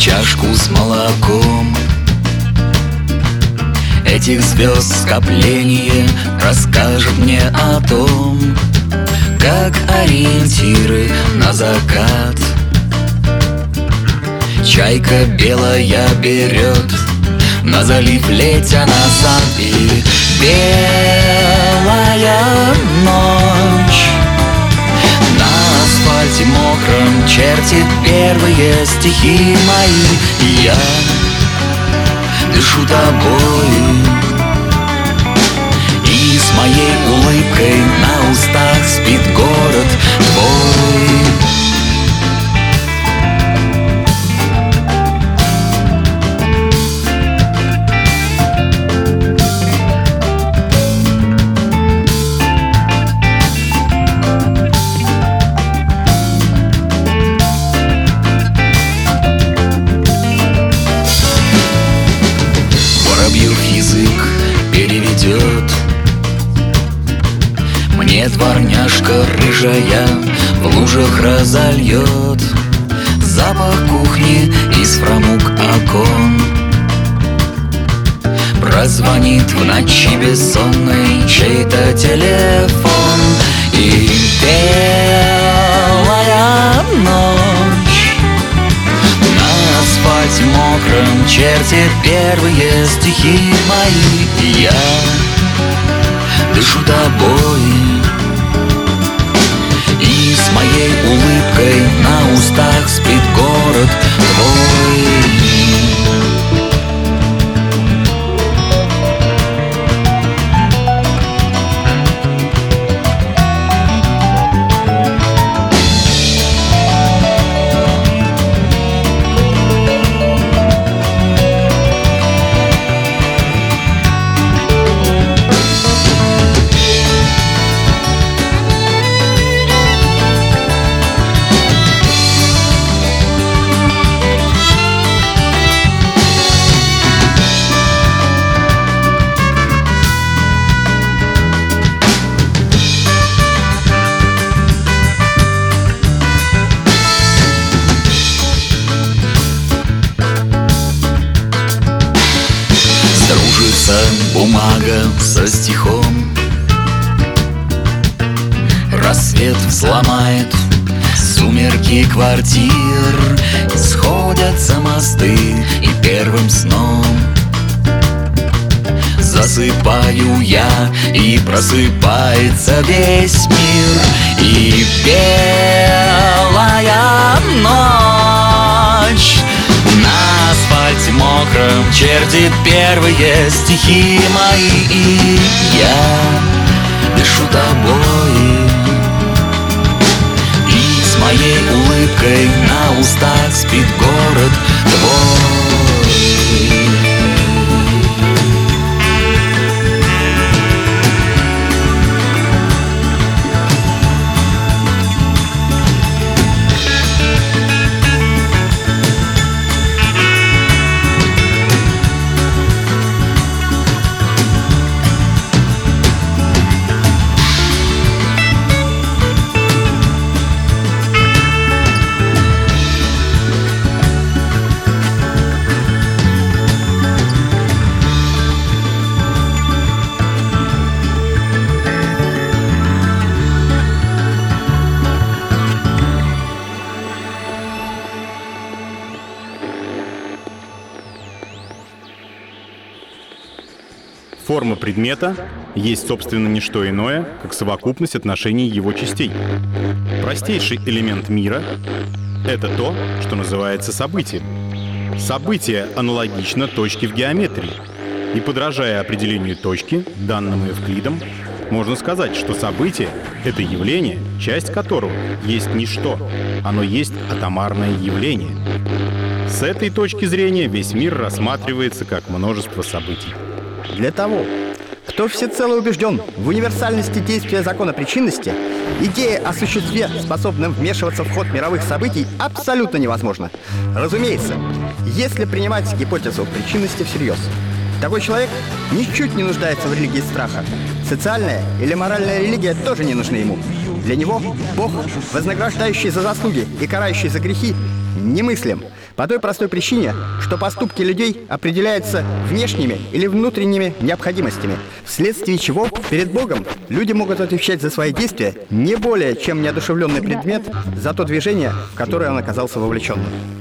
чашку с молоком. Этих звезд скопление расскажет мне о том, как ориентиры на закат. Чайка белая берет на залив, летя назад. И белая ночь на асфальте мокром чертит первые стихи мои. И я дышу тобой, и с моей улыбкой на устах спит город твой. Мне дворняжка рыжая в лужах разольет запах кухни из фрамуг окон. Прозвонит в ночи бессонной чей-то телефон. И белая ночь на асфальте мокром чертит первые стихи мои. И я дышу тобой, и с моей улыбкой на устах спит город твой. Бумага со стихом, рассвет взломает сумерки квартир, сходятся мосты и первым сном засыпаю я, и просыпается весь мир. И белая ночь на асфальте мокром чертит первые стихи мои. И я дышу тобой, и с моей улыбкой на устах спит город твой. Форма предмета есть, собственно, не что иное, как совокупность отношений его частей. Простейший элемент мира — это то, что называется событием. Событие аналогично точке в геометрии. И, подражая определению точки, данному Евклидом, можно сказать, что событие — это явление, часть которого есть ничто. Оно есть атомарное явление. С этой точки зрения весь мир рассматривается как множество событий. Для того, кто всецело убежден в универсальности действия закона причинности, идея о существе, способном вмешиваться в ход мировых событий, абсолютно невозможна. Разумеется, если принимать гипотезу причинности всерьез, такой человек ничуть не нуждается в религии страха. Социальная или моральная религия тоже не нужны ему. Для него Бог, вознаграждающий за заслуги и карающий за грехи, немыслим. По той простой причине, что поступки людей определяются внешними или внутренними необходимостями, вследствие чего перед Богом люди могут отвечать за свои действия не более чем неодушевленный предмет за то движение, в которое он оказался вовлеченным.